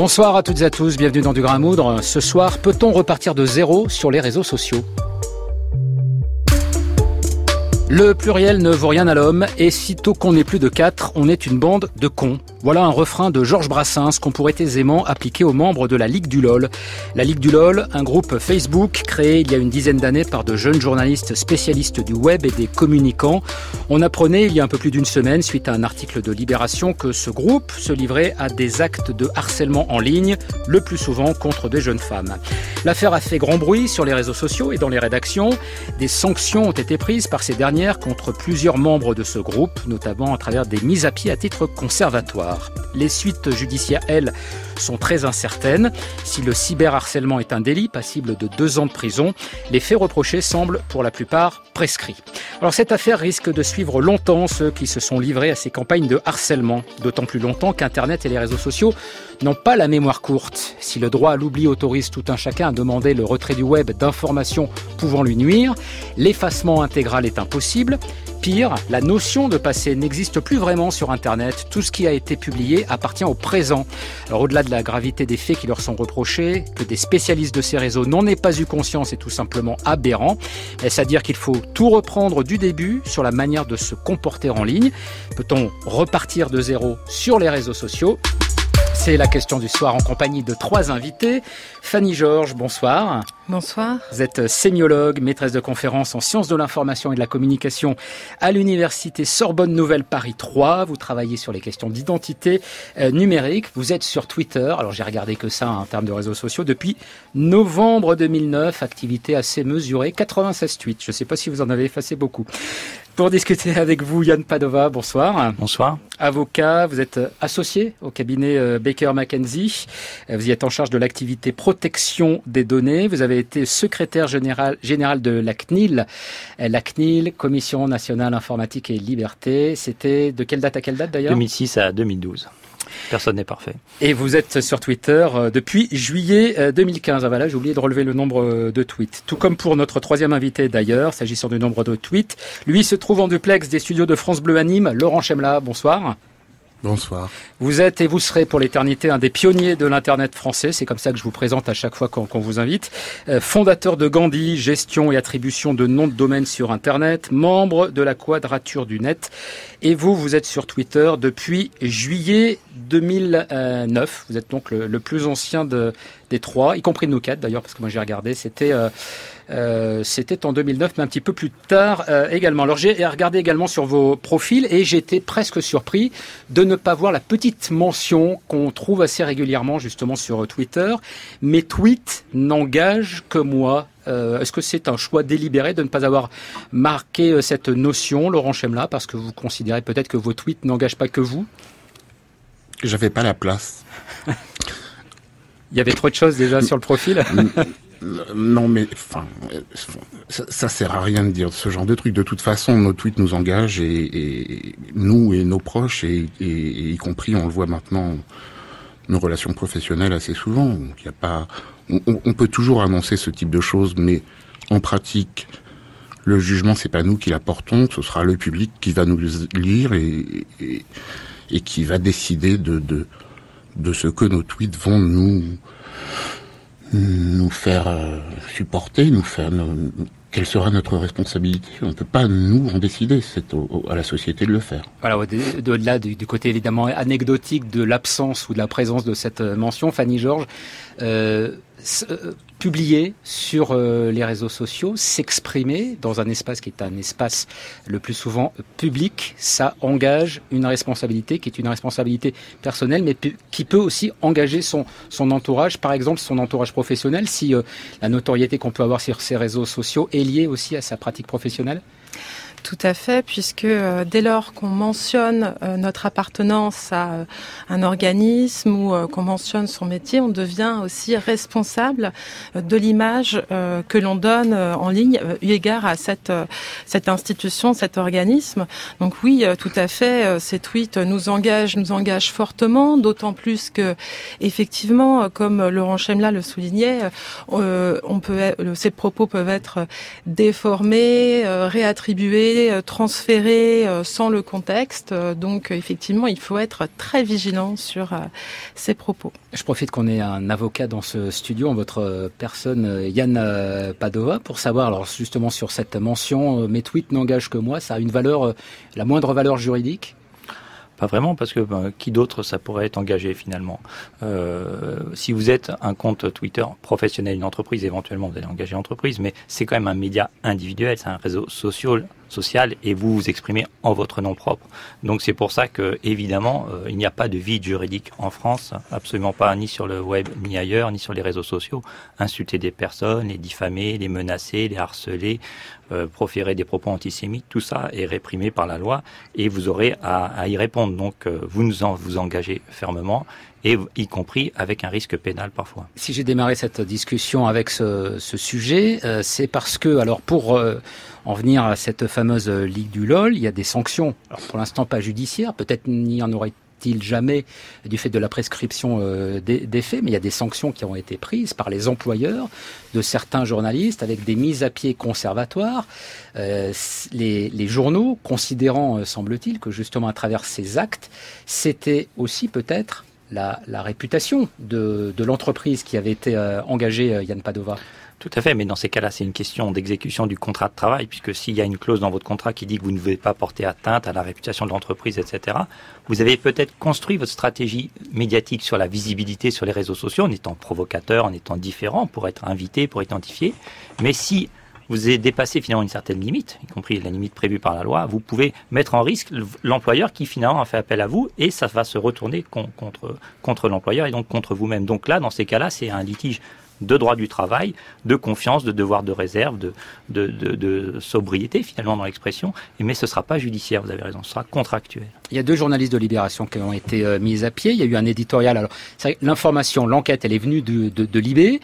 Bonsoir à toutes et à tous, bienvenue dans Du Grain à Moudre. Ce soir, peut-on repartir de zéro sur les réseaux sociaux ? Le pluriel ne vaut rien à l'homme, et sitôt qu'on n'est plus de 4, on est une bande de cons. Voilà un refrain de Georges Brassens qu'on pourrait aisément appliquer aux membres de la Ligue du LOL. La Ligue du LOL, un groupe Facebook créé il y a une dizaine d'années par de jeunes journalistes spécialistes du web et des communicants. On apprenait il y a un peu plus d'une semaine, suite à un article de Libération, que ce groupe se livrait à des actes de harcèlement en ligne, le plus souvent contre des jeunes femmes. L'affaire a fait grand bruit sur les réseaux sociaux et dans les rédactions. Des sanctions ont été prises par ces dernières contre plusieurs membres de ce groupe, notamment à travers des mises à pied à titre conservatoire. Les suites judiciaires, elles, sont très incertaines. Si le cyberharcèlement est un délit passible de 2 ans de prison, les faits reprochés semblent pour la plupart prescrits. Alors cette affaire risque de suivre longtemps ceux qui se sont livrés à ces campagnes de harcèlement, d'autant plus longtemps qu'Internet et les réseaux sociaux n'ont pas la mémoire courte. Si le droit à l'oubli autorise tout un chacun à demander le retrait du web d'informations pouvant lui nuire, l'effacement intégral est impossible. Pire, la notion de passé n'existe plus vraiment sur Internet. Tout ce qui a été publié appartient au présent. Alors au-delà de la gravité des faits qui leur sont reprochés, que des spécialistes de ces réseaux n'en aient pas eu conscience est tout simplement aberrant. Est-ce à dire qu'il faut tout reprendre du début sur la manière de se comporter en ligne ? Peut-on repartir de zéro sur les réseaux sociaux ? C'est la question du soir en compagnie de 3 invités. Fanny Georges, bonsoir. Bonsoir. Vous êtes sémiologue, maîtresse de conférences en sciences de l'information et de la communication à l'université Sorbonne Nouvelle Paris 3. Vous travaillez sur les questions d'identité numérique. Vous êtes sur Twitter. Alors j'ai regardé que ça en termes de réseaux sociaux depuis novembre 2009. Activité assez mesurée, 96 tweets. Je ne sais pas si vous en avez effacé beaucoup. Pour discuter avec vous, Yann Padova, bonsoir. Bonsoir. Avocat, vous êtes associé au cabinet Baker McKenzie. Vous y êtes en charge de l'activité protection des données. Vous avez été secrétaire général de la CNIL. La CNIL, Commission nationale informatique et liberté. C'était de quelle date à quelle date d'ailleurs ? 2006 à 2012. Personne n'est parfait. Et vous êtes sur Twitter depuis juillet 2015. Ah voilà, j'ai oublié de relever le nombre de tweets. Tout comme pour notre 3e invité d'ailleurs, s'agissant du nombre de tweets. Lui se trouve en duplex des studios de France Bleu à Nîmes. Laurent Chemla, bonsoir. Bonsoir. Vous êtes et vous serez pour l'éternité un des pionniers de l'Internet français. C'est comme ça que je vous présente à chaque fois qu'on vous invite. Fondateur de Gandhi, gestion et attribution de noms de domaine sur Internet. Membre de la Quadrature du Net. Et vous êtes sur Twitter depuis juillet 2009. Vous êtes donc le plus ancien des 3, y compris de nous 4 d'ailleurs, parce que moi j'ai regardé. C'était en 2009, mais un petit peu plus tard également. Alors j'ai regardé également sur vos profils et j'ai été presque surpris de ne pas voir la petite mention qu'on trouve assez régulièrement justement sur Twitter. Mes tweets n'engagent que moi. Est-ce que c'est un choix délibéré de ne pas avoir marqué cette notion, Laurent Chemla, parce que vous considérez peut-être que vos tweets n'engagent pas que vous ? J'avais pas la place. Il y avait trop de choses déjà sur le profil. Non, mais enfin, ça sert à rien de dire ce genre de truc. De toute façon, nos tweets nous engagent et nous et nos proches et y compris, on le voit maintenant, nos relations professionnelles assez souvent. Donc, il y a pas, on peut toujours annoncer ce type de choses, mais en pratique, le jugement, c'est pas nous qui l'apportons, ce sera le public qui va nous lire et qui va décider de ce que nos tweets vont nous faire supporter, quelle sera notre responsabilité. On ne peut pas nous en décider, c'est à la société de le faire. Voilà, au-delà du côté évidemment anecdotique de l'absence ou de la présence de cette mention, Fanny Georges, publier sur les réseaux sociaux, s'exprimer dans un espace qui est un espace le plus souvent public, ça engage une responsabilité qui est une responsabilité personnelle, mais qui peut aussi engager son entourage, par exemple son entourage professionnel, si la notoriété qu'on peut avoir sur ces réseaux sociaux est liée aussi à sa pratique professionnelle. Tout à fait, puisque dès lors qu'on mentionne notre appartenance à un organisme ou qu'on mentionne son métier, on devient aussi responsable de l'image que l'on donne en ligne eu égard à cette institution, cet organisme. Donc oui, tout à fait, ces tweets nous engagent fortement, d'autant plus que effectivement, comme Laurent Chemla le soulignait, ces propos peuvent être déformés, réattribués été transférés sans le contexte. Donc effectivement, il faut être très vigilant sur ces propos. Je profite qu'on ait un avocat dans ce studio, en votre personne, Yann Padova, pour savoir, alors justement sur cette mention, mes tweets n'engagent que moi, ça a une valeur, la moindre valeur juridique? Pas vraiment, parce que qui d'autre ça pourrait être engagé finalement. Si vous êtes un compte Twitter professionnel, une entreprise, éventuellement vous allez engager l'entreprise, mais c'est quand même un média individuel, c'est un réseau social, et vous vous exprimez en votre nom propre. Donc c'est pour ça que évidemment il n'y a pas de vide juridique en France, absolument pas, ni sur le web, ni ailleurs, ni sur les réseaux sociaux. Insulter des personnes, les diffamer, les menacer, les harceler, proférer des propos antisémites, tout ça est réprimé par la loi et vous aurez à y répondre. Donc vous vous engagez fermement, et y compris avec un risque pénal parfois. Si j'ai démarré cette discussion avec ce sujet, c'est parce que, alors pour en venir à cette fameuse Ligue du LOL, il y a des sanctions. Alors pour l'instant pas judiciaires, peut-être n'y en aurait-il jamais du fait de la prescription des faits, mais il y a des sanctions qui ont été prises par les employeurs de certains journalistes avec des mises à pied conservatoires. Les journaux, considérant, semble-t-il, que justement à travers ces actes, c'était aussi peut-être la réputation de l'entreprise qui avait été engagée, Yann Padova. Tout à fait, mais dans ces cas-là, c'est une question d'exécution du contrat de travail, puisque s'il y a une clause dans votre contrat qui dit que vous ne devez pas porter atteinte à la réputation de l'entreprise, etc., vous avez peut-être construit votre stratégie médiatique sur la visibilité sur les réseaux sociaux, en étant provocateur, en étant différent, pour être invité, pour identifier. Mais si vous avez dépassé finalement une certaine limite, y compris la limite prévue par la loi, vous pouvez mettre en risque l'employeur qui finalement a fait appel à vous, et ça va se retourner contre l'employeur et donc contre vous-même. Donc là, dans ces cas-là, c'est un litige de droit du travail, de confiance, de devoir de réserve, de sobriété finalement dans l'expression, mais ce ne sera pas judiciaire, vous avez raison, ce sera contractuel. Il y a 2 journalistes de Libération qui ont été mis à pied, il y a eu un éditorial, alors c'est vrai que l'information, l'enquête, elle est venue de Libé,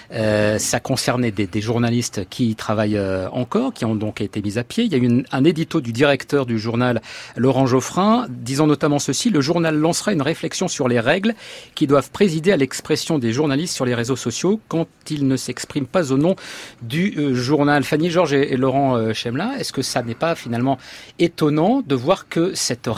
ça concernait des journalistes qui travaillent encore, qui ont donc été mis à pied. Il y a eu un édito du directeur du journal, Laurent Geoffrin, disant notamment ceci: le journal lancera une réflexion sur les règles qui doivent présider à l'expression des journalistes sur les réseaux sociaux quand ils ne s'expriment pas au nom du journal. Fanny Georges et Laurent Chemla, est-ce que ça n'est pas finalement étonnant de voir que cette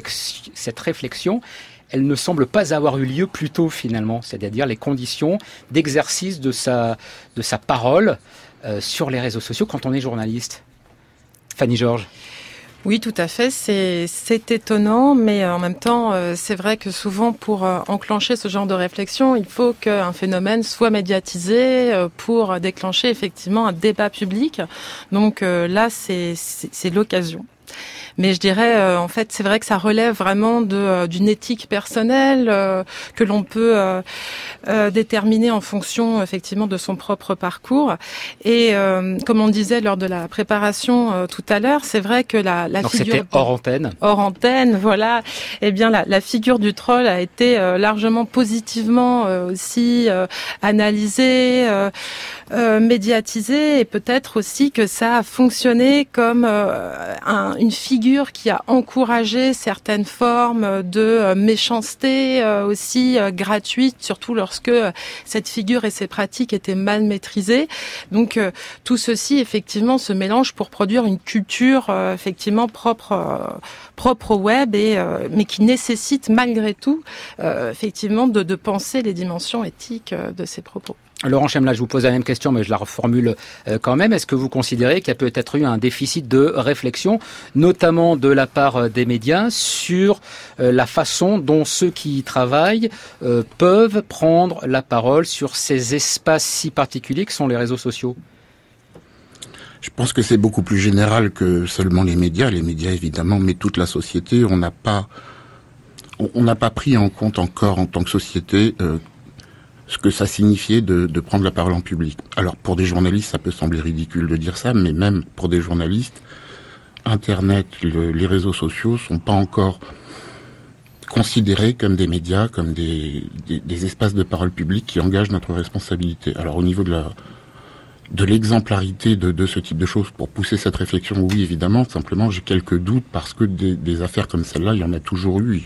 réflexion, elle ne semble pas avoir eu lieu plus tôt finalement, c'est-à-dire les conditions d'exercice de sa parole sur les réseaux sociaux quand on est journaliste? Fanny Georges. Oui, tout à fait. C'est étonnant, mais en même temps, c'est vrai que souvent, pour enclencher ce genre de réflexion, il faut qu'un phénomène soit médiatisé pour déclencher effectivement un débat public. Donc là, c'est l'occasion. Mais je dirais, en fait, c'est vrai que ça relève vraiment d'une éthique personnelle que l'on peut déterminer en fonction, effectivement, de son propre parcours. Et comme on disait lors de la préparation tout à l'heure, c'est vrai que la donc figure... c'était hors antenne. Hors antenne, voilà. Eh bien, la figure du troll a été largement positivement aussi analysée, médiatisée, et peut-être aussi que ça a fonctionné comme une figure qui a encouragé certaines formes de méchanceté aussi gratuite, surtout lorsque cette figure et ses pratiques étaient mal maîtrisées. Donc tout ceci effectivement se mélange pour produire une culture effectivement propre au web, mais qui nécessite malgré tout effectivement de penser les dimensions éthiques de ces propos. Laurent Chemla, je vous pose la même question, mais je la reformule quand même. Est-ce que vous considérez qu'il y a peut-être eu un déficit de réflexion, notamment de la part des médias, sur la façon dont ceux qui y travaillent peuvent prendre la parole sur ces espaces si particuliers que sont les réseaux sociaux? Je pense que c'est beaucoup plus général que seulement les médias. Les médias, évidemment, mais toute la société. On n'a pas pris en compte encore en tant que société ce que ça signifiait de prendre la parole en public. Alors pour des journalistes, ça peut sembler ridicule de dire ça, mais même pour des journalistes, Internet, les réseaux sociaux sont pas encore considérés comme des médias, comme des espaces de parole publique qui engagent notre responsabilité. Alors au niveau de l'exemplarité de ce type de choses, pour pousser cette réflexion, oui évidemment, simplement j'ai quelques doutes parce que des affaires comme celle-là, il y en a toujours eu.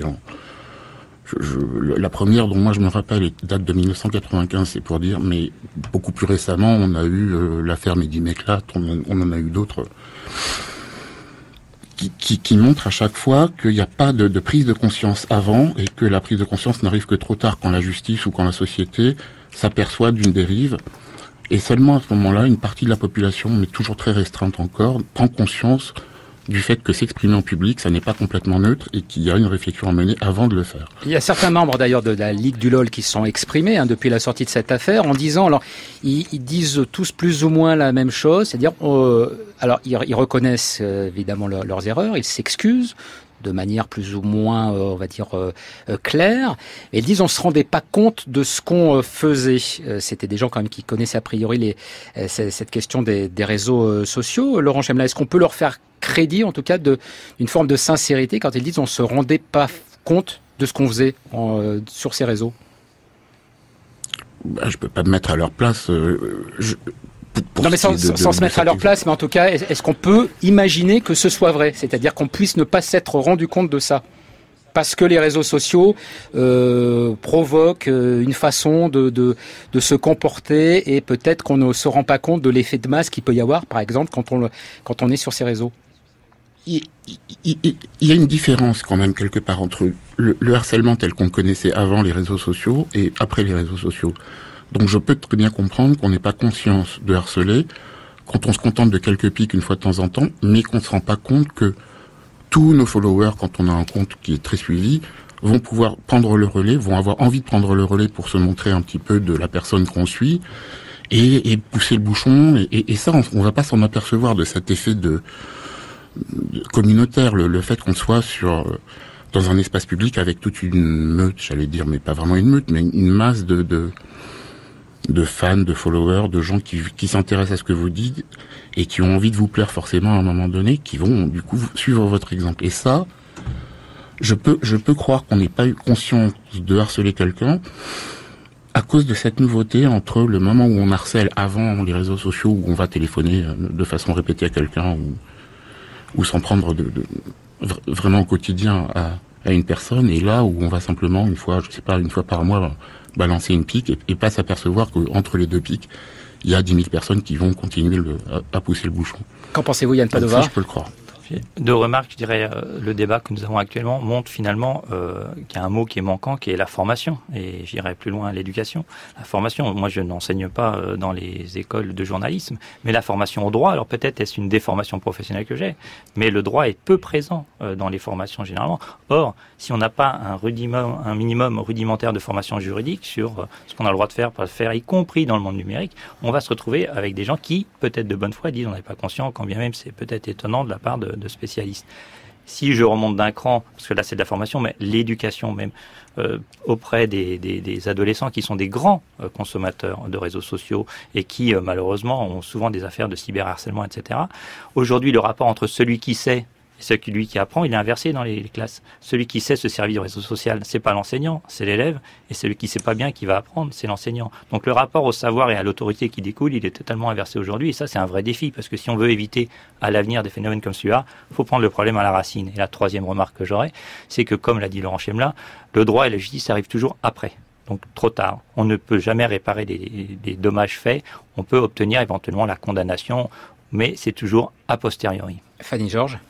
La première dont moi je me rappelle date de 1995, c'est pour dire, mais beaucoup plus récemment, on a eu l'affaire Mehdi Meklat, on en a eu d'autres qui montre à chaque fois qu'il n'y a pas de prise de conscience avant et que la prise de conscience n'arrive que trop tard quand la justice ou quand la société s'aperçoit d'une dérive. Et seulement à ce moment-là, une partie de la population, mais toujours très restreinte encore, prend conscience du fait que s'exprimer en public, ça n'est pas complètement neutre et qu'il y a une réflexion à mener avant de le faire. Il y a certains membres d'ailleurs de la Ligue du LOL qui se sont exprimés depuis la sortie de cette affaire en disant, alors ils disent tous plus ou moins la même chose, c'est-à-dire, alors ils reconnaissent évidemment leurs erreurs, ils s'excusent de manière plus ou moins, on va dire, claire. Et ils disent on se rendait pas compte de ce qu'on faisait. C'était des gens quand même qui connaissaient a priori cette question des réseaux sociaux. Laurent Chemla, est-ce qu'on peut leur faire crédit, en tout cas, d'une forme de sincérité quand ils disent on se rendait pas compte de ce qu'on faisait sur ces réseaux? Je peux pas me mettre à leur place. Non, mais sans se mettre à leur place, mais en tout cas, est-ce qu'on peut imaginer que ce soit vrai? C'est-à-dire qu'on puisse ne pas s'être rendu compte de ça? Parce que les réseaux sociaux provoquent une façon de se comporter et peut-être qu'on ne se rend pas compte de l'effet de masse qu'il peut y avoir, par exemple, quand on est sur ces réseaux. Il y a une différence quand même quelque part entre le harcèlement tel qu'on le connaissait avant les réseaux sociaux et après les réseaux sociaux. Donc je peux très bien comprendre qu'on n'ait pas conscience de harceler quand on se contente de quelques pics une fois de temps en temps, mais qu'on ne se rend pas compte que tous nos followers, quand on a un compte qui est très suivi, vont pouvoir prendre le relais, vont avoir envie de prendre le relais pour se montrer un petit peu de la personne qu'on suit et pousser le bouchon. Et ça, on va pas s'en apercevoir de cet effet de communautaire, le fait qu'on soit dans un espace public avec toute une meute, j'allais dire, mais pas vraiment une meute, mais une masse de fans, de followers, de gens qui s'intéressent à ce que vous dites et qui ont envie de vous plaire forcément à un moment donné, qui vont du coup suivre votre exemple. Et ça, je peux croire qu'on n'ait pas eu conscience de harceler quelqu'un à cause de cette nouveauté entre le moment où on harcèle avant les réseaux sociaux, où on va téléphoner de façon répétée à quelqu'un ou s'en prendre vraiment au quotidien à une personne, et là où on va simplement une fois par mois balancer une pique et pas s'apercevoir qu'entre les deux piques, il y a 10 000 personnes qui vont continuer à pousser le bouchon. Qu'en pensez-vous, Yann Padova? Ça, je peux le croire. Deux remarques, je dirais, le débat que nous avons actuellement montre finalement qu'il y a un mot qui est manquant, qui est la formation. Et j'irai plus loin, l'éducation. La formation, moi je n'enseigne pas dans les écoles de journalisme, mais la formation au droit, alors peut-être est-ce une déformation professionnelle que j'ai, mais le droit est peu présent dans les formations généralement. Or, si on n'a pas un minimum rudimentaire de formation juridique sur ce qu'on a le droit de faire, pas de faire, y compris dans le monde numérique, on va se retrouver avec des gens qui, peut-être de bonne foi, disent on n'est pas conscient, quand bien même c'est peut-être étonnant de la part de spécialistes. Si je remonte d'un cran, parce que là c'est de la formation, mais l'éducation même auprès des adolescents qui sont des grands consommateurs de réseaux sociaux et qui malheureusement ont souvent des affaires de cyberharcèlement, etc. Aujourd'hui, le rapport entre celui qui sait et celui qui apprend, il est inversé dans les classes. Celui qui sait se servir du réseau social, c'est pas l'enseignant, c'est l'élève, et celui qui sait pas bien qui va apprendre, c'est l'enseignant. Donc le rapport au savoir et à l'autorité qui découle, il est totalement inversé aujourd'hui, et ça c'est un vrai défi, parce que si on veut éviter à l'avenir des phénomènes comme celui-là, il faut prendre le problème à la racine. Et la troisième remarque que j'aurais, c'est que comme l'a dit Laurent Chemla, le droit et la justice arrivent toujours après. Donc trop tard. On ne peut jamais réparer des dommages faits, on peut obtenir éventuellement la condamnation, mais c'est toujours a posteriori. Fanny Georges,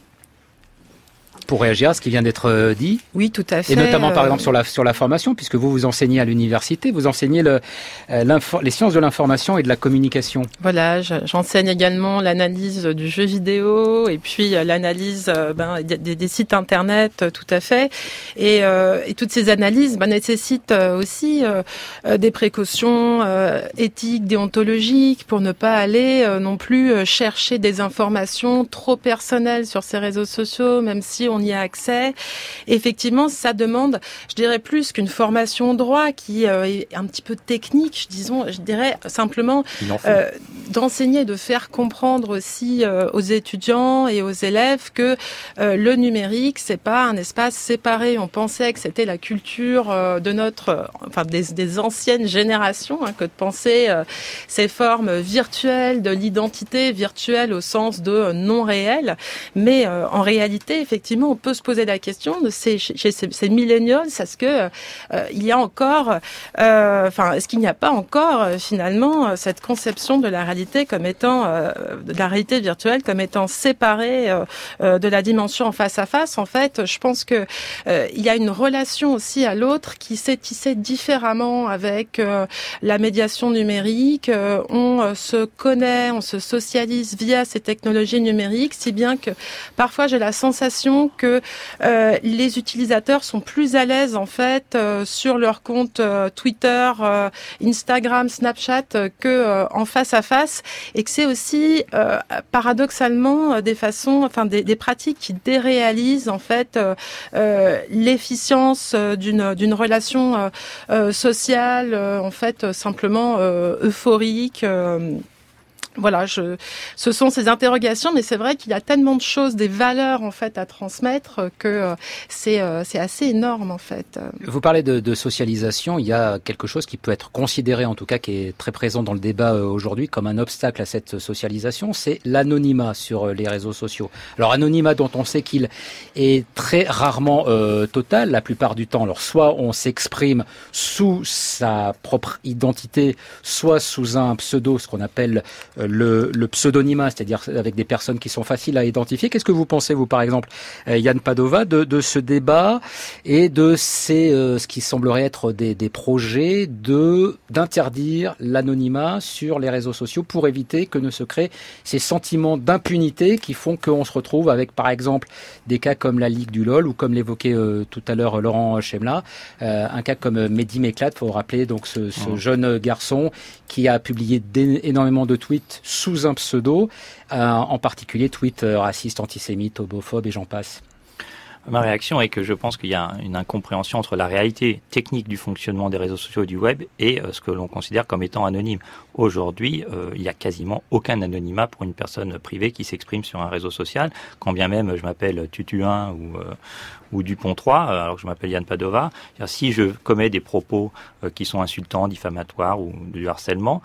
pour réagir à ce qui vient d'être dit. Oui, tout à fait. Et notamment, par exemple, sur la formation, puisque vous enseignez à l'université, vous enseignez les sciences de l'information et de la communication. Voilà, j'enseigne également l'analyse du jeu vidéo et puis l'analyse des sites internet, tout à fait. Et toutes ces analyses nécessitent aussi des précautions éthiques, déontologiques, pour ne pas aller non plus chercher des informations trop personnelles sur ces réseaux sociaux, même si on y a accès. Effectivement, ça demande, je dirais, plus qu'une formation au droit qui est un petit peu technique, je dirais simplement d'enseigner, de faire comprendre aussi aux étudiants et aux élèves que le numérique, c'est pas un espace séparé. On pensait que c'était la culture de des anciennes générations, que de penser ces formes virtuelles de l'identité virtuelle au sens de non réel. Mais en réalité, effectivement, effectivement, on peut se poser la question de chez ces millennials, est-ce que il y a encore, est-ce qu'il n'y a pas encore finalement cette conception de la réalité comme étant, de la réalité virtuelle comme étant séparée de la dimension en face à face. En fait, je pense que il y a une relation aussi à l'autre qui s'est tissée différemment avec la médiation numérique. On se connaît, on se socialise via ces technologies numériques, si bien que parfois j'ai la sensation que les utilisateurs sont plus à l'aise en fait sur leur compte Twitter, Instagram, Snapchat que en face à face, et que c'est aussi paradoxalement des pratiques qui déréalisent en fait l'efficience d'une relation sociale en fait simplement euphorique. Voilà, ce sont ces interrogations, mais c'est vrai qu'il y a tellement de choses, des valeurs en fait à transmettre que c'est assez énorme en fait. Vous parlez de socialisation, il y a quelque chose qui peut être considéré, en tout cas qui est très présent dans le débat aujourd'hui, comme un obstacle à cette socialisation, c'est l'anonymat sur les réseaux sociaux. Alors anonymat dont on sait qu'il est très rarement total, la plupart du temps. Alors soit on s'exprime sous sa propre identité, soit sous un pseudo, ce qu'on appelle le pseudonymat, c'est-à-dire avec des personnes qui sont faciles à identifier. Qu'est-ce que vous pensez, vous, par exemple, Yann Padova, de ce débat et de ce qui semblerait être des projets d'interdire l'anonymat sur les réseaux sociaux pour éviter que ne se créent ces sentiments d'impunité qui font qu'on se retrouve avec, par exemple, des cas comme la Ligue du LOL ou comme l'évoquait tout à l'heure Laurent Chemla, un cas comme Mehdi Meklat, faut rappeler donc ce jeune garçon qui a publié énormément de tweets sous un pseudo, en particulier tweets racistes, antisémites, homophobes et j'en passe. Ma réaction est que je pense qu'il y a une incompréhension entre la réalité technique du fonctionnement des réseaux sociaux et du web et ce que l'on considère comme étant anonyme. Aujourd'hui, il n'y a quasiment aucun anonymat pour une personne privée qui s'exprime sur un réseau social, quand bien même je m'appelle Tutu1 ou Dupont3, alors que je m'appelle Yann Padova. Si je commets des propos qui sont insultants, diffamatoires ou du harcèlement,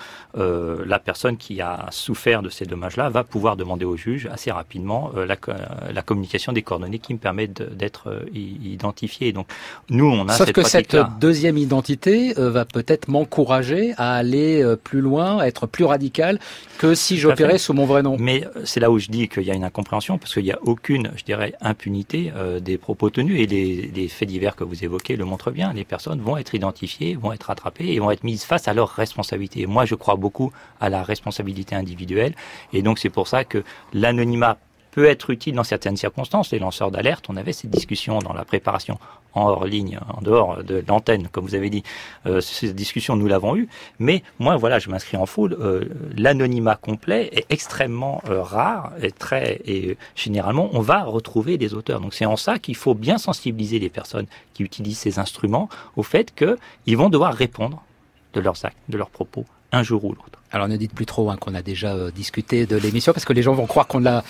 la personne qui a souffert de ces dommages-là va pouvoir demander au juge assez rapidement la communication des coordonnées qui me permettent d'être identifié. Donc, nous, on a Sauf cette que cette pratique-là. deuxième identité va peut-être m'encourager à aller plus loin, à être plus radical que si j'opérais sous mon vrai nom. Mais c'est là où je dis qu'il y a une incompréhension, parce qu'il n'y a aucune, je dirais, impunité des propos tenus, et les faits divers que vous évoquez le montrent bien. Les personnes vont être identifiées, vont être attrapées et vont être mises face à leurs responsabilités. Moi, je crois beaucoup à la responsabilité individuelle, et donc c'est pour ça que l'anonymat peut être utile dans certaines circonstances. Les lanceurs d'alerte, on avait cette discussion dans la préparation en hors ligne, en dehors de l'antenne, comme vous avez dit. Cette discussion, nous l'avons eue. Mais moi, voilà, je m'inscris en foule. L'anonymat complet est extrêmement rare et généralement, on va retrouver des auteurs. Donc c'est en ça qu'il faut bien sensibiliser les personnes qui utilisent ces instruments au fait qu'ils vont devoir répondre de leurs actes, de leurs propos, un jour ou l'autre. Alors ne dites plus trop qu'on a déjà discuté de l'émission parce que les gens vont croire qu'on l'a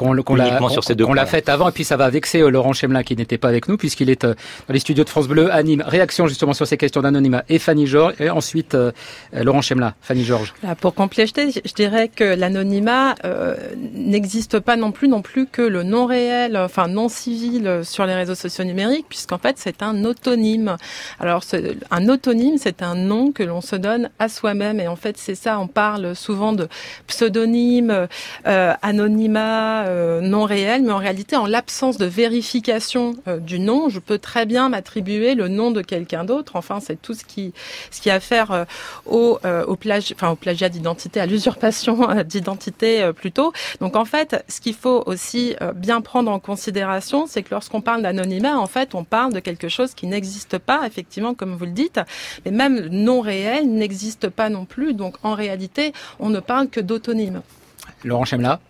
faite avant, et puis ça va vexer Laurent Chemla qui n'était pas avec nous puisqu'il est dans les studios de France Bleu à Nîmes. Réaction justement sur ces questions d'anonymat, et Fanny Georges, et ensuite Laurent Chemla. Fanny Georges. Là, pour compléter, je dirais que l'anonymat n'existe pas non plus que le non réel, enfin non civil sur les réseaux sociaux numériques, puisqu'en fait c'est un autonyme. Alors un autonyme, c'est un nom que l'on se donne à soi-même, et en fait c'est ça. On parle souvent de pseudonyme, anonymat, non réel, mais en réalité, en l'absence de vérification du nom, je peux très bien m'attribuer le nom de quelqu'un d'autre. Enfin, c'est tout ce qui a affaire au plagiat d'identité, à l'usurpation d'identité plutôt. Donc en fait, ce qu'il faut aussi bien prendre en considération, c'est que lorsqu'on parle d'anonymat, en fait, on parle de quelque chose qui n'existe pas, effectivement, comme vous le dites, mais même non réel n'existe pas non plus. Donc en réalité, on ne parle que d'autonyme. Laurent Chemla.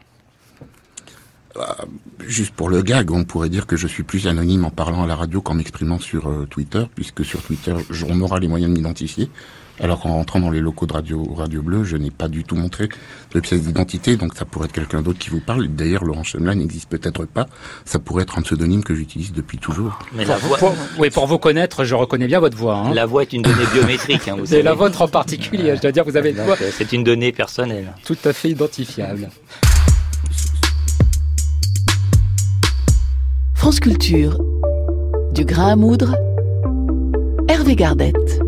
Juste pour le gag, on pourrait dire que je suis plus anonyme en parlant à la radio qu'en m'exprimant sur Twitter, puisque sur Twitter, on aura les moyens de m'identifier. Alors qu'en rentrant dans les locaux de Radio Bleu, je n'ai pas du tout montré de pièce d'identité, donc ça pourrait être quelqu'un d'autre qui vous parle. D'ailleurs, Laurent Chemla n'existe peut-être pas. Ça pourrait être un pseudonyme que j'utilise depuis toujours. Mais la voix... pour vous connaître, je reconnais bien votre voix. Hein. La voix est une donnée biométrique. Hein, vous savez. Et la vôtre en particulier, je dois dire, vous avez une voix... C'est une donnée personnelle. Tout à fait identifiable. France Culture. Du grain à moudre, Hervé Gardette.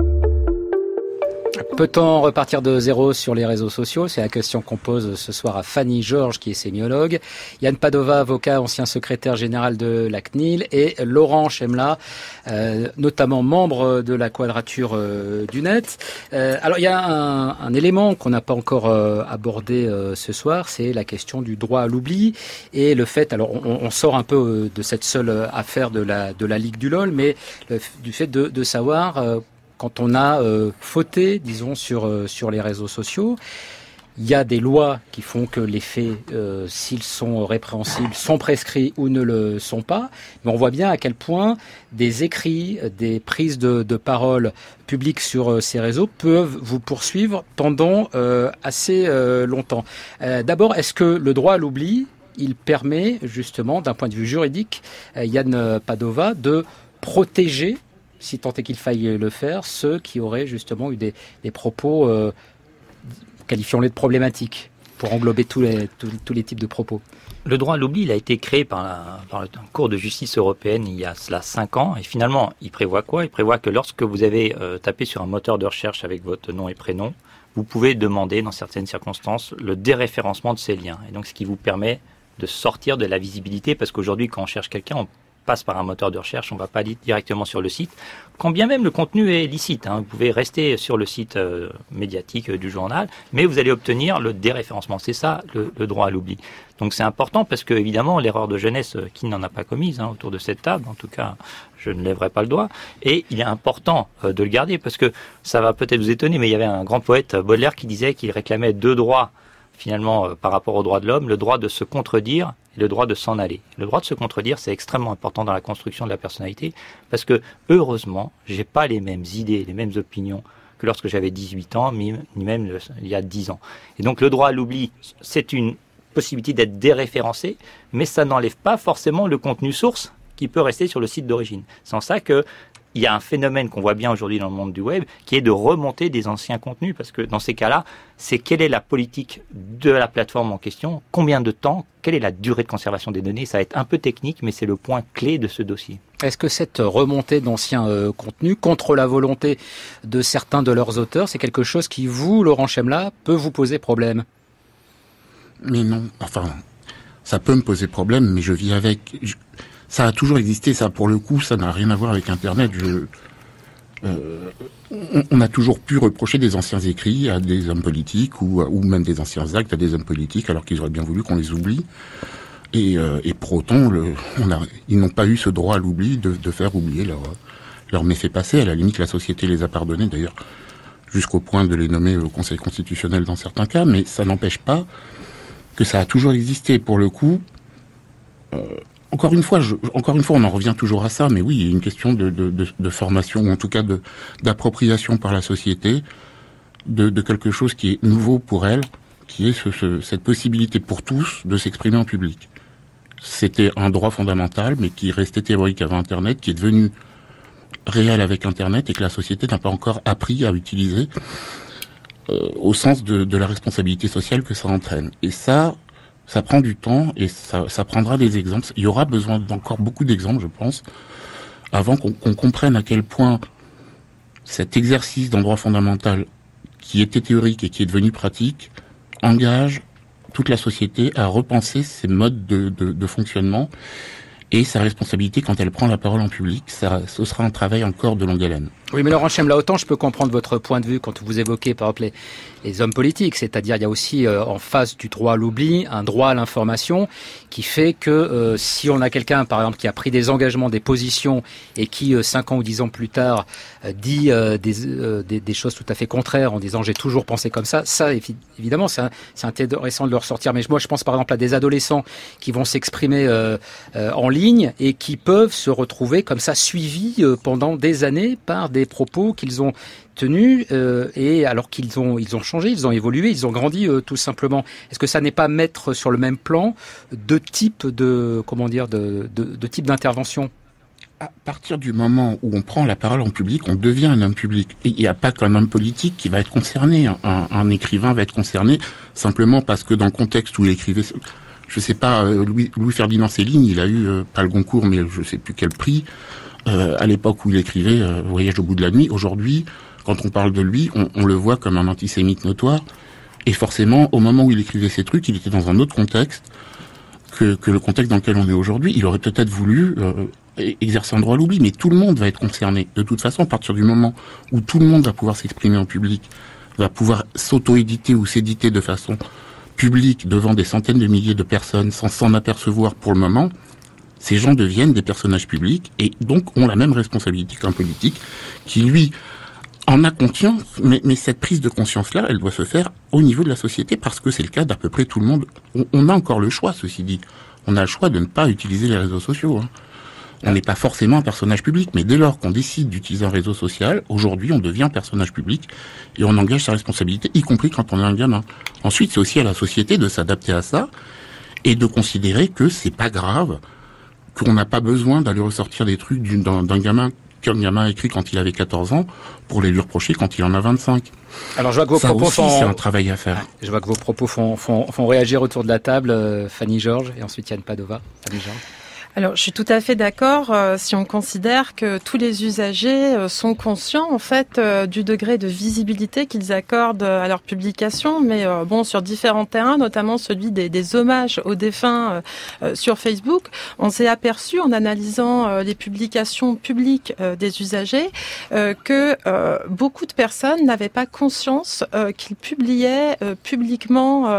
Peut-on repartir de zéro sur les réseaux sociaux ? C'est la question qu'on pose ce soir à Fanny Georges, qui est sémiologue, Yann Padova, avocat, ancien secrétaire général de la CNIL, et Laurent Chemla, notamment membre de la Quadrature du Net. Alors, il y a un élément qu'on n'a pas encore abordé ce soir, c'est la question du droit à l'oubli et le fait, alors on sort un peu de cette seule affaire de la Ligue du LOL, mais du fait de savoir... quand on a fauté, disons, sur les réseaux sociaux, il y a des lois qui font que les faits, s'ils sont répréhensibles, sont prescrits ou ne le sont pas. Mais on voit bien à quel point des écrits, des prises de parole publiques sur ces réseaux peuvent vous poursuivre pendant assez longtemps. D'abord, est-ce que le droit à l'oubli, il permet justement, d'un point de vue juridique, Yann Padova, de protéger, si tant est qu'il faille le faire, ceux qui auraient justement eu des propos, qualifions-les de problématiques, pour englober tous les types de propos. Le droit à l'oubli, il a été créé par la Cour de justice européenne il y a cela 5 ans. Et finalement, il prévoit quoi ? Il prévoit que lorsque vous avez tapé sur un moteur de recherche avec votre nom et prénom, vous pouvez demander, dans certaines circonstances, le déréférencement de ces liens. Et donc, ce qui vous permet de sortir de la visibilité, parce qu'aujourd'hui, quand on cherche quelqu'un, on passe par un moteur de recherche, on ne va pas aller directement sur le site, quand bien même le contenu est licite. Vous pouvez rester sur le site médiatique du journal, mais vous allez obtenir le déréférencement. C'est ça le droit à l'oubli. Donc c'est important parce que, évidemment, l'erreur de jeunesse, qui n'en a pas commise autour de cette table, en tout cas, je ne lèverai pas le doigt, et il est important de le garder parce que ça va peut-être vous étonner, mais il y avait un grand poète, Baudelaire, qui disait qu'il réclamait 2 droits, finalement, par rapport aux droits de l'homme, le droit de se contredire et le droit de s'en aller. Le droit de se contredire, c'est extrêmement important dans la construction de la personnalité parce que, heureusement, j'ai pas les mêmes idées, les mêmes opinions que lorsque j'avais 18 ans, ni même il y a 10 ans. Et donc, le droit à l'oubli, c'est une possibilité d'être déréférencé, mais ça n'enlève pas forcément le contenu source qui peut rester sur le site d'origine. C'est en ça que il y a un phénomène qu'on voit bien aujourd'hui dans le monde du web qui est de remonter des anciens contenus parce que dans ces cas-là, c'est quelle est la politique de la plateforme en question, combien de temps, quelle est la durée de conservation des données. Ça va être un peu technique, mais c'est le point clé de ce dossier. Est-ce que cette remontée d'anciens contenus contre la volonté de certains de leurs auteurs, c'est quelque chose qui, vous, Laurent Chemla, peut vous poser problème ? Mais non, enfin, ça peut me poser problème, mais je vis avec... Ça a toujours existé, ça, pour le coup, ça n'a rien à voir avec Internet. On a toujours pu reprocher des anciens écrits à des hommes politiques ou même des anciens actes à des hommes politiques alors qu'ils auraient bien voulu qu'on les oublie. Et pour autant, ils n'ont pas eu ce droit à l'oubli de faire oublier leurs méfaits passés. À la limite, la société les a pardonnés, d'ailleurs, jusqu'au point de les nommer au Conseil constitutionnel dans certains cas, mais ça n'empêche pas que ça a toujours existé. Pour le coup, Encore une fois, on en revient toujours à ça, mais oui, il y a une question de formation, ou en tout cas d'appropriation par la société de quelque chose qui est nouveau pour elle, qui est cette possibilité pour tous de s'exprimer en public. C'était un droit fondamental, mais qui restait théorique avant Internet, qui est devenu réel avec Internet, et que la société n'a pas encore appris à utiliser au sens de la responsabilité sociale que ça entraîne. Et ça prend du temps et ça prendra des exemples. Il y aura besoin d'encore beaucoup d'exemples, je pense, avant qu'on comprenne à quel point cet exercice d'un droit fondamental qui était théorique et qui est devenu pratique engage toute la société à repenser ses modes de fonctionnement et sa responsabilité quand elle prend la parole en public. Ce sera un travail encore de longue haleine. Oui, mais Laurent Chemla, autant je peux comprendre votre point de vue quand vous évoquez, par exemple, les hommes politiques, c'est-à-dire il y a aussi en face du droit à l'oubli, un droit à l'information qui fait que si on a quelqu'un, par exemple, qui a pris des engagements, des positions et qui, 5 ans ou 10 ans plus tard, dit des choses tout à fait contraires en disant « j'ai toujours pensé comme ça », ça, évidemment, c'est intéressant de le ressortir. Mais moi, je pense par exemple à des adolescents qui vont s'exprimer en ligne et qui peuvent se retrouver comme ça suivis pendant des années par des propos qu'ils ont tenus et alors qu'ils ont changé, ils ont évolué, ils ont grandi tout simplement. Est-ce que ça n'est pas mettre sur le même plan deux types de types d'intervention? À partir du moment où on prend la parole en public, on devient un homme public. Et il n'y a pas qu'un homme politique qui va être concerné. Un écrivain va être concerné simplement parce que dans le contexte où il écrivait... je sais pas, Louis-Ferdinand Céline, il a eu pas le Goncourt, mais je sais plus quel prix à l'époque où il écrivait Voyage au bout de la nuit. Aujourd'hui, quand on parle de lui, on le voit comme un antisémite notoire. Et forcément, au moment où il écrivait ces trucs, il était dans un autre contexte que le contexte dans lequel on est aujourd'hui. Il aurait peut-être voulu exercer un droit à l'oubli, mais tout le monde va être concerné. De toute façon, à partir du moment où tout le monde va pouvoir s'exprimer en public, va pouvoir s'auto-éditer ou s'éditer de façon publique devant des centaines de milliers de personnes sans s'en apercevoir pour le moment, ces gens deviennent des personnages publics et donc ont la même responsabilité qu'un politique qui, lui, en a conscience, mais cette prise de conscience-là, elle doit se faire au niveau de la société parce que c'est le cas d'à peu près tout le monde. On a encore le choix, ceci dit. On a le choix de ne pas utiliser les réseaux sociaux. On n'est pas forcément un personnage public, mais dès lors qu'on décide d'utiliser un réseau social, aujourd'hui, on devient un personnage public et on engage sa responsabilité, y compris quand on est un gamin. Ensuite, c'est aussi à la société de s'adapter à ça et de considérer que c'est pas grave, qu'on n'a pas besoin d'aller ressortir des trucs d'un gamin qu'un gamin a écrit quand il avait 14 ans pour les lui reprocher quand il en a 25. Alors je vois que vos propos c'est un travail à faire. Je vois que vos propos font réagir autour de la table Fanny Georges et ensuite Yann Padova. Fanny Georges. Alors, je suis tout à fait d'accord si on considère que tous les usagers sont conscients en fait du degré de visibilité qu'ils accordent à leur publication, mais bon, sur différents terrains, notamment celui des hommages aux défunts sur Facebook, on s'est aperçu en analysant les publications publiques des usagers que beaucoup de personnes n'avaient pas conscience qu'ils publiaient publiquement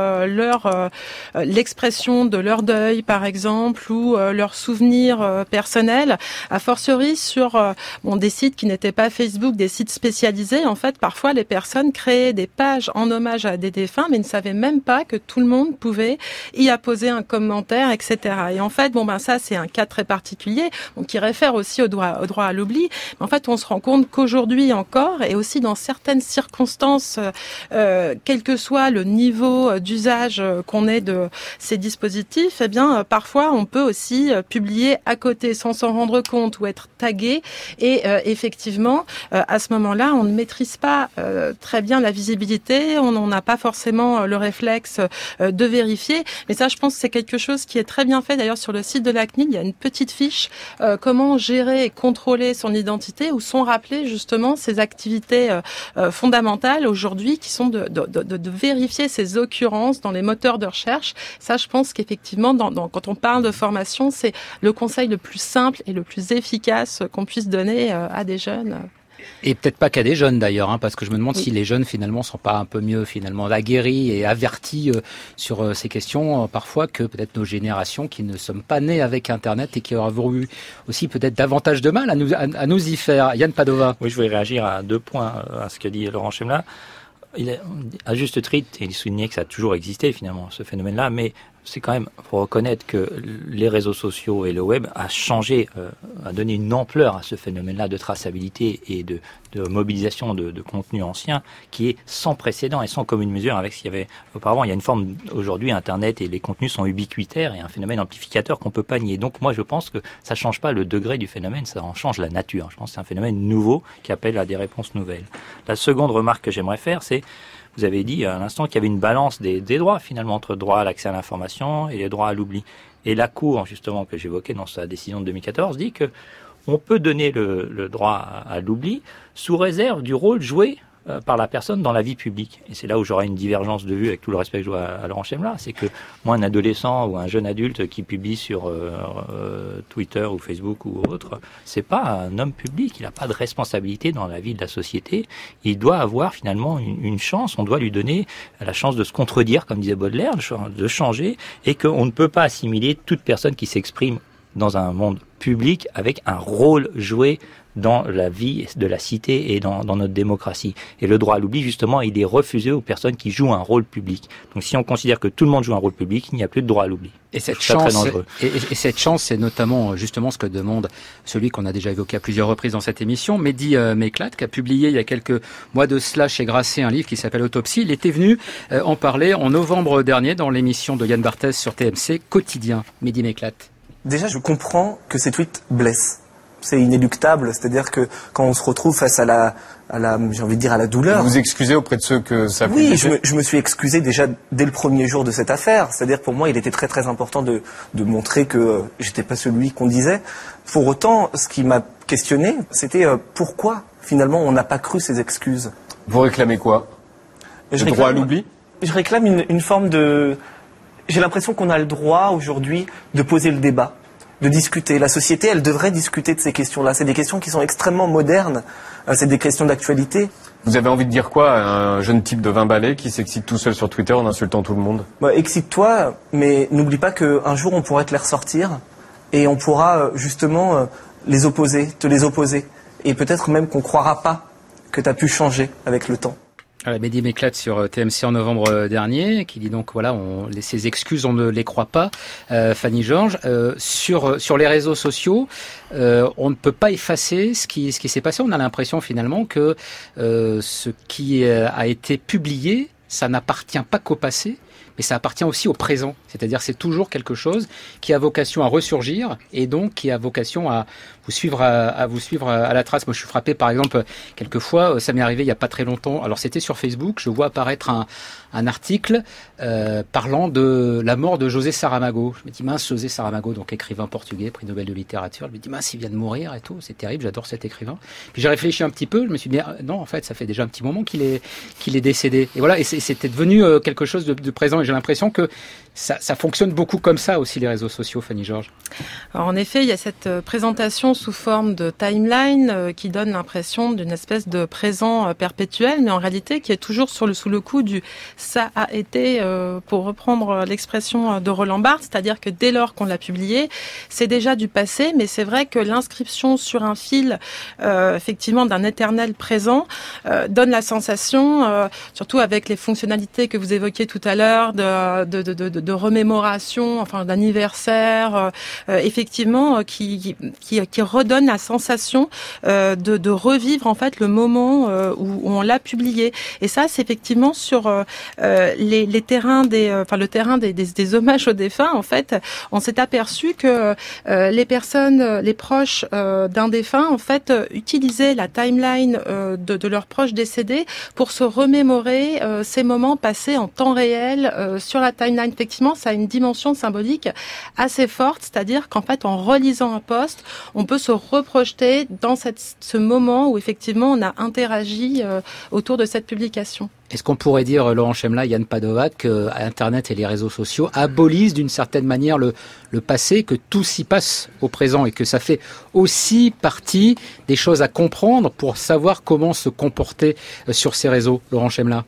l'expression de leur deuil, par exemple, ou leur souvenirs personnels, a fortiori sur des sites qui n'étaient pas Facebook, des sites spécialisés. En fait, parfois, les personnes créaient des pages en hommage à des défunts, mais ne savaient même pas que tout le monde pouvait y apposer un commentaire, etc. Et en fait, ça, c'est un cas très particulier, qui réfère aussi au droit à l'oubli. Mais en fait, on se rend compte qu'aujourd'hui encore, et aussi dans certaines circonstances, quel que soit le niveau d'usage qu'on ait de ces dispositifs, parfois, on peut aussi publier à côté sans s'en rendre compte ou être tagué. Et effectivement, à ce moment-là, on ne maîtrise pas très bien la visibilité. On n'a pas forcément le réflexe de vérifier. Mais ça, je pense que c'est quelque chose qui est très bien fait. D'ailleurs, sur le site de la CNIL, il y a une petite fiche comment gérer et contrôler son identité où sont rappelées justement ces activités fondamentales aujourd'hui qui sont de vérifier ces occurrences dans les moteurs de recherche. Ça, je pense qu'effectivement, quand on parle de formation, c'est le conseil le plus simple et le plus efficace qu'on puisse donner à des jeunes. Et peut-être pas qu'à des jeunes d'ailleurs, parce que je me demande si les jeunes finalement sont pas un peu mieux finalement aguerris et avertis sur ces questions parfois que peut-être nos générations qui ne sommes pas nées avec Internet et qui auront eu aussi peut-être davantage de mal à nous y faire. Yann Padova. Oui, je voulais réagir à 2 points à ce que dit Laurent Chemla. Il est à juste titre, il soulignait que ça a toujours existé finalement ce phénomène-là, mais c'est quand même, faut reconnaître que les réseaux sociaux et le web a changé, a donné une ampleur à ce phénomène-là de traçabilité et de mobilisation de contenu ancien qui est sans précédent et sans commune mesure avec ce qu'il y avait auparavant. Il y a une forme, aujourd'hui, Internet et les contenus sont ubiquitaires et un phénomène amplificateur qu'on peut pas nier. Donc moi, je pense que ça change pas le degré du phénomène, ça en change la nature. Je pense que c'est un phénomène nouveau qui appelle à des réponses nouvelles. La seconde remarque que j'aimerais faire, c'est vous avez dit à l'instant qu'il y avait une balance des droits finalement entre droit à l'accès à l'information et les droits à l'oubli. Et la Cour, justement, que j'évoquais dans sa décision de 2014, dit que on peut donner le droit à l'oubli sous réserve du rôle joué par la personne dans la vie publique. Et c'est là où j'aurai une divergence de vue avec tout le respect que je dois à Laurent Chemla, c'est que moi, un adolescent ou un jeune adulte qui publie sur Twitter ou Facebook ou autre, c'est pas un homme public, il n'a pas de responsabilité dans la vie de la société, il doit avoir finalement une chance, on doit lui donner la chance de se contredire, comme disait Baudelaire, de changer, et qu'on ne peut pas assimiler toute personne qui s'exprime dans un monde public avec un rôle joué dans la vie de la cité et dans notre démocratie. Et le droit à l'oubli, justement, il est refusé aux personnes qui jouent un rôle public. Donc si on considère que tout le monde joue un rôle public, il n'y a plus de droit à l'oubli. Et cette chance, cette chance, c'est notamment justement ce que demande celui qu'on a déjà évoqué à plusieurs reprises dans cette émission, Mehdi Meklat, qui a publié il y a quelques mois de cela chez Grasset un livre qui s'appelle Autopsie. Il était venu en parler en novembre dernier dans l'émission de Yann Barthès sur TMC Quotidien. Mehdi Meklat. Déjà, je comprends que ces tweets blessent. c'est inéluctable. C'est-à-dire que quand on se retrouve face à la douleur. Vous vous excusez auprès de ceux que ça a pu Oui, blesser ? je me suis excusé déjà dès le premier jour de cette affaire. C'est-à-dire pour moi, il était très très important de montrer que j'étais pas celui qu'on disait. Pour autant, ce qui m'a questionné, c'était pourquoi finalement on n'a pas cru ces excuses. Vous réclamez quoi ? Le droit à l'oubli ? Je réclame une forme de... J'ai l'impression qu'on a le droit aujourd'hui de poser le débat, de discuter. La société, elle devrait discuter de ces questions-là. C'est des questions qui sont extrêmement modernes. C'est des questions d'actualité. Vous avez envie de dire quoi à un jeune type de 20 balais qui s'excite tout seul sur Twitter en insultant tout le monde ? Excite-toi, mais n'oublie pas qu'un jour on pourra te les ressortir et on pourra justement te les opposer. Et peut-être même qu'on ne croira pas que tu as pu changer avec le temps. Mehdi m'éclate sur TMC en novembre dernier, qui dit donc voilà, ces excuses on ne les croit pas. Fanny Georges, sur les réseaux sociaux, on ne peut pas effacer ce qui s'est passé. On a l'impression finalement que ce qui a été publié, ça n'appartient pas qu'au passé, mais ça appartient aussi au présent. C'est-à-dire c'est toujours quelque chose qui a vocation à ressurgir et donc qui a vocation à vous suivre à la trace. Moi, je suis frappé, par exemple, quelquefois, ça m'est arrivé il n'y a pas très longtemps. Alors, c'était sur Facebook. Je vois apparaître un article parlant de la mort de José Saramago. Je me dis, mince, José Saramago, donc écrivain portugais, prix Nobel de littérature. Je me dis, mince, il vient de mourir et tout. C'est terrible, j'adore cet écrivain. Puis j'ai réfléchi un petit peu. Je me suis dit, non, en fait, ça fait déjà un petit moment qu'il est décédé. Et voilà, et c'était devenu quelque chose de présent. Et j'ai l'impression que ça fonctionne beaucoup comme ça aussi, les réseaux sociaux, Fanny Georges. Alors, en effet, il y a cette présentation sous forme de timeline qui donne l'impression d'une espèce de présent perpétuel, mais en réalité qui est toujours sous le coup du « ça a été », pour reprendre l'expression de Roland Barthes, c'est-à-dire que dès lors qu'on l'a publié, c'est déjà du passé, mais c'est vrai que l'inscription sur un fil, effectivement, d'un éternel présent, donne la sensation, surtout avec les fonctionnalités que vous évoquiez tout à l'heure, de remémoration, enfin d'anniversaire, effectivement, qui redonne la sensation de revivre en fait le moment où on l'a publié. Et ça, c'est effectivement sur les terrains le terrain des hommages aux défunts. En fait, on s'est aperçu que les proches d'un défunt, en fait, utilisaient la timeline de leurs proches décédés pour se remémorer ces moments passés en temps réel sur la timeline. Effectivement, ça a une dimension symbolique assez forte, c'est-à-dire qu'en fait, en relisant un post, on peut se reprojeter dans ce moment où effectivement on a interagi autour de cette publication. Est-ce qu'on pourrait dire, Laurent Chemla, Yann Padova, que Internet et les réseaux sociaux abolissent d'une certaine manière le passé, que tout s'y passe au présent et que ça fait aussi partie des choses à comprendre pour savoir comment se comporter sur ces réseaux, Laurent Chemla?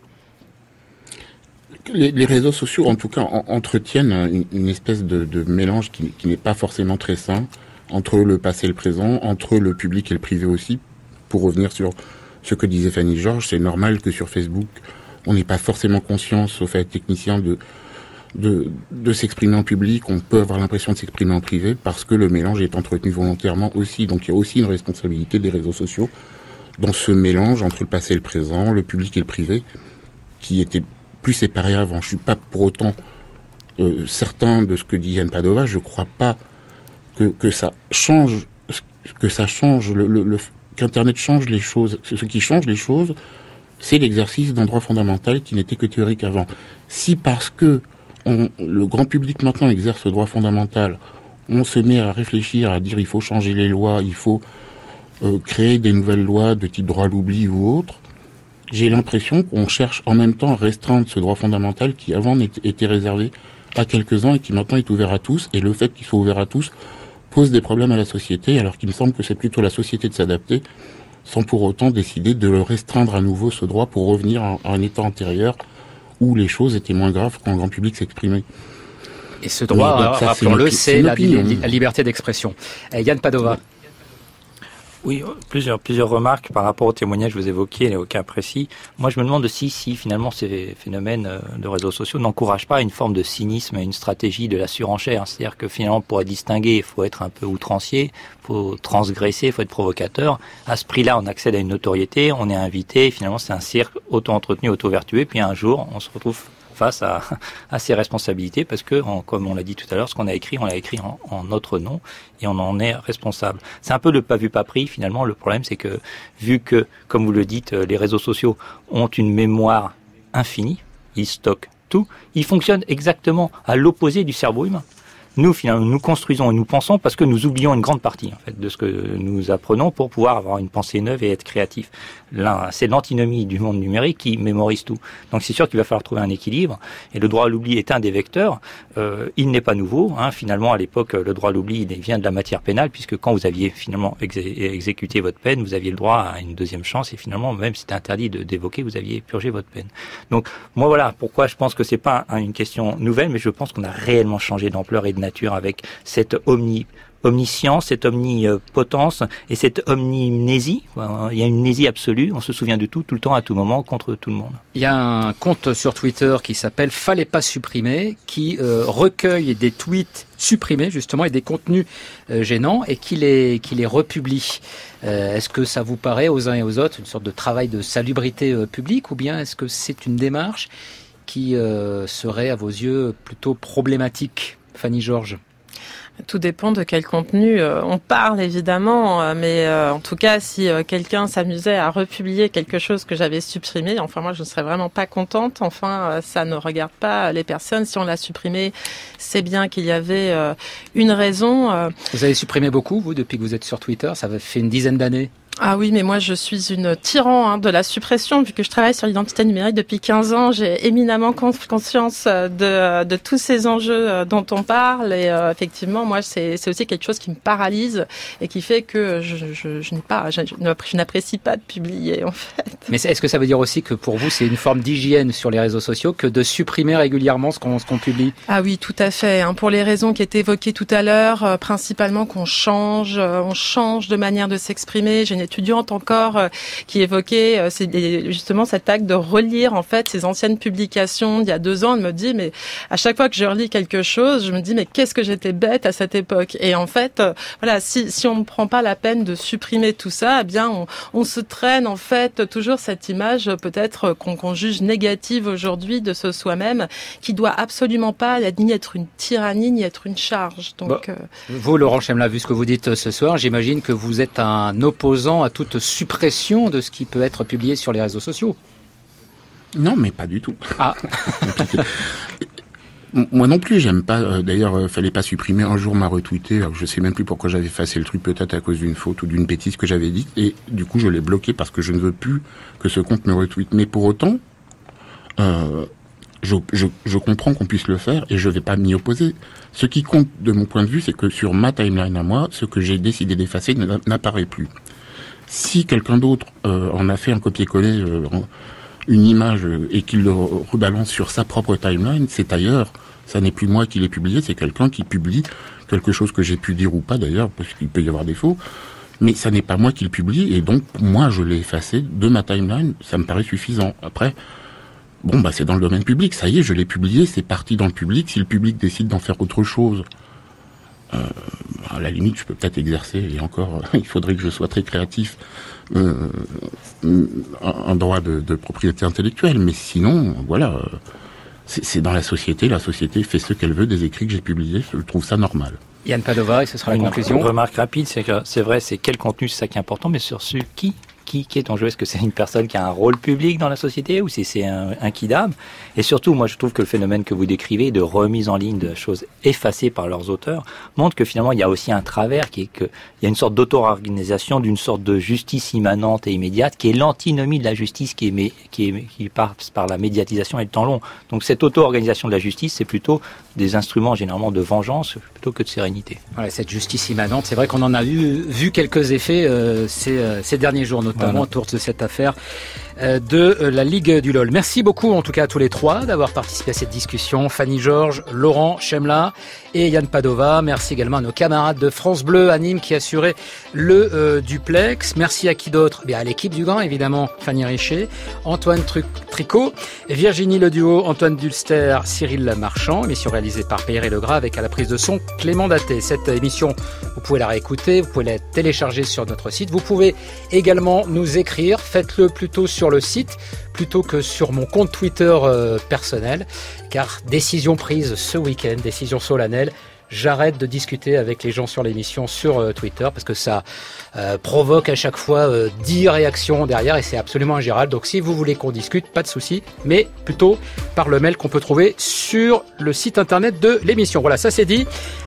Les réseaux sociaux, en tout cas, entretiennent une espèce de mélange qui n'est pas forcément très sain entre le passé et le présent, entre le public et le privé aussi. Pour revenir sur ce que disait Fanny Georges, c'est normal que sur Facebook, on n'ait pas forcément conscience, au fait technicien, de s'exprimer en public. On peut avoir l'impression de s'exprimer en privé parce que le mélange est entretenu volontairement aussi. Donc il y a aussi une responsabilité des réseaux sociaux dans ce mélange entre le passé et le présent, le public et le privé, qui était plus séparé avant. Je suis pas pour autant certain de ce que dit Yann Padova. Je crois pas que ça change, qu'Internet change les choses. Ce qui change les choses, c'est l'exercice d'un droit fondamental qui n'était que théorique avant. Si parce que le grand public maintenant exerce ce droit fondamental, on se met à réfléchir, à dire il faut changer les lois, il faut créer des nouvelles lois de type droit à l'oubli ou autre, j'ai l'impression qu'on cherche en même temps à restreindre ce droit fondamental qui avant était réservé à quelques-uns et qui maintenant est ouvert à tous. Et le fait qu'il soit ouvert à tous pose des problèmes à la société, alors qu'il me semble que c'est plutôt la société de s'adapter, sans pour autant décider de le restreindre à nouveau, ce droit, pour revenir à un état antérieur où les choses étaient moins graves quand le grand public s'exprimait. Et ce droit, rappelons-le, c'est la liberté d'expression. Yann Padova. Oui, plusieurs remarques par rapport au témoignage que vous évoquiez, au cas précis. Moi, je me demande si finalement ces phénomènes de réseaux sociaux n'encouragent pas une forme de cynisme et une stratégie de la surenchère. C'est-à-dire que finalement, pour être distingué, il faut être un peu outrancier, il faut transgresser, il faut être provocateur. À ce prix-là, on accède à une notoriété, on est invité, et finalement, c'est un cirque auto-entretenu, auto-vertueux, puis un jour, on se retrouve face à ses responsabilités parce que, comme on l'a dit tout à l'heure, ce qu'on a écrit, on l'a écrit en notre nom et on en est responsable. C'est un peu le pas vu pas pris finalement. Le problème, c'est que vu que, comme vous le dites, les réseaux sociaux ont une mémoire infinie, ils stockent tout, ils fonctionnent exactement à l'opposé du cerveau humain. Nous, finalement, nous construisons et nous pensons parce que nous oublions une grande partie, en fait, de ce que nous apprenons pour pouvoir avoir une pensée neuve et être créatif. Là, c'est l'antinomie du monde numérique qui mémorise tout. Donc, c'est sûr qu'il va falloir trouver un équilibre. Et le droit à l'oubli est un des vecteurs. Il n'est pas nouveau. Finalement, à l'époque, le droit à l'oubli, il vient de la matière pénale puisque quand vous aviez finalement exécuté votre peine, vous aviez le droit à une deuxième chance et finalement, même si c'était interdit d'évoquer, vous aviez purgé votre peine. Donc, moi, voilà pourquoi je pense que c'est pas une question nouvelle, mais je pense qu'on a réellement changé d'ampleur et de nature avec cette omniscience, cette omnipotence et cette omnimnésie. Il y a une mnésie absolue, on se souvient de tout le temps, à tout moment, contre tout le monde. Il y a un compte sur Twitter qui s'appelle « Fallait pas supprimer » qui recueille des tweets supprimés justement et des contenus gênants et qui les republie. Est-ce que ça vous paraît aux uns et aux autres une sorte de travail de salubrité publique ou bien est-ce que c'est une démarche qui serait à vos yeux plutôt problématique ? Fanny Georges. Tout dépend de quel contenu on parle, évidemment, mais en tout cas, si quelqu'un s'amusait à republier quelque chose que j'avais supprimé, enfin moi je ne serais vraiment pas contente, enfin ça ne regarde pas les personnes. Si on l'a supprimé, c'est bien qu'il y avait une raison. Vous avez supprimé beaucoup, vous, depuis que vous êtes sur Twitter, ça fait une dizaine d'années. Ah oui, mais moi je suis une tyran de la suppression, vu que je travaille sur l'identité numérique depuis 15 ans. J'ai éminemment conscience de tous ces enjeux dont on parle et effectivement, moi c'est aussi quelque chose qui me paralyse et qui fait que je n'apprécie pas de publier en fait. Mais est-ce que ça veut dire aussi que pour vous c'est une forme d'hygiène sur les réseaux sociaux que de supprimer régulièrement ce qu'on publie ? Ah oui, tout à fait. Pour les raisons qui étaient évoquées tout à l'heure, principalement qu'on change de manière de s'exprimer. J'ai une étudiante encore qui évoquait justement cet acte de relire en fait ses anciennes publications d'il y a 2 ans. Elle me dit mais à chaque fois que je relis quelque chose, je me dis mais qu'est-ce que j'étais bête à cette époque. Et en fait, voilà, si on ne prend pas la peine de supprimer tout ça, eh bien on se traîne en fait toujours cette image peut-être qu'on juge négative aujourd'hui de ce soi-même qui doit absolument pas ni être une tyrannie ni être une charge. Donc vous, Laurent Chemla, vu ce que vous dites ce soir, j'imagine que vous êtes un opposant à toute suppression de ce qui peut être publié sur les réseaux sociaux. Non, mais pas du tout. Ah. Moi non plus, j'aime pas. D'ailleurs, fallait pas supprimer. Un jour, m'a retweeté. Alors, je sais même plus pourquoi j'avais effacé le truc, peut-être à cause d'une faute ou d'une bêtise que j'avais dite. Et du coup, je l'ai bloqué parce que je ne veux plus que ce compte me retweete. Mais pour autant, je comprends qu'on puisse le faire et je vais pas m'y opposer. Ce qui compte, de mon point de vue, c'est que sur ma timeline à moi, ce que j'ai décidé d'effacer n'apparaît plus. Si quelqu'un d'autre en a fait un copier-coller, une image, et qu'il le rebalance sur sa propre timeline, c'est ailleurs. Ça n'est plus moi qui l'ai publié, c'est quelqu'un qui publie quelque chose que j'ai pu dire ou pas d'ailleurs, parce qu'il peut y avoir des faux. Mais ça n'est pas moi qui le publie, et donc moi je l'ai effacé de ma timeline, ça me paraît suffisant. Après, c'est dans le domaine public, ça y est, je l'ai publié, c'est parti dans le public. Si le public décide d'en faire autre chose, à la limite, je peux peut-être exercer, et encore, il faudrait que je sois très créatif, un droit de propriété intellectuelle. Mais sinon, voilà, c'est dans la société fait ce qu'elle veut des écrits que j'ai publiés, je trouve ça normal. Yann Padova, et ce sera la conclusion. Une remarque rapide, c'est que c'est vrai, c'est quel contenu, c'est ça qui est important, mais sur ce qui est en jeu. Est-ce que c'est une personne qui a un rôle public dans la société ou si c'est un kidam? Et surtout, moi, je trouve que le phénomène que vous décrivez de remise en ligne de choses effacées par leurs auteurs montre que finalement, il y a aussi un travers qui est que il y a une sorte d'auto-organisation, d'une sorte de justice immanente et immédiate qui est l'antinomie de la justice qui passe par la médiatisation et le temps long. Donc, cette auto-organisation de la justice, c'est plutôt des instruments généralement de vengeance plutôt que de sérénité. Voilà, cette justice immanente, c'est vrai qu'on en a vu quelques effets ces derniers jours, notamment autour de cette affaire de la Ligue du LOL. Merci beaucoup en tout cas à tous les trois d'avoir participé à cette discussion. Fanny Georges, Laurent Chemla et Yann Padova. Merci également à nos camarades de France Bleu à Nîmes qui assuraient le duplex. Merci à qui d'autre? À l'équipe du Grand évidemment, Fanny Richer, Antoine Tricot, Virginie Leduo, Antoine Dulster, Cyril Marchand. Émission réalisée par Pierre et Legras avec à la prise de son Clément Daté. Cette émission, vous pouvez la réécouter, vous pouvez la télécharger sur notre site. Vous pouvez également nous écrire. Faites-le plutôt sur sur le site plutôt que sur mon compte Twitter personnel, car décision prise ce week-end, décision solennelle. J'arrête de discuter avec les gens sur l'émission sur Twitter parce que ça provoque à chaque fois 10 réactions derrière et c'est absolument ingérable. Donc si vous voulez qu'on discute, pas de souci, mais plutôt par le mail qu'on peut trouver sur le site internet de l'émission. Voilà, ça c'est dit.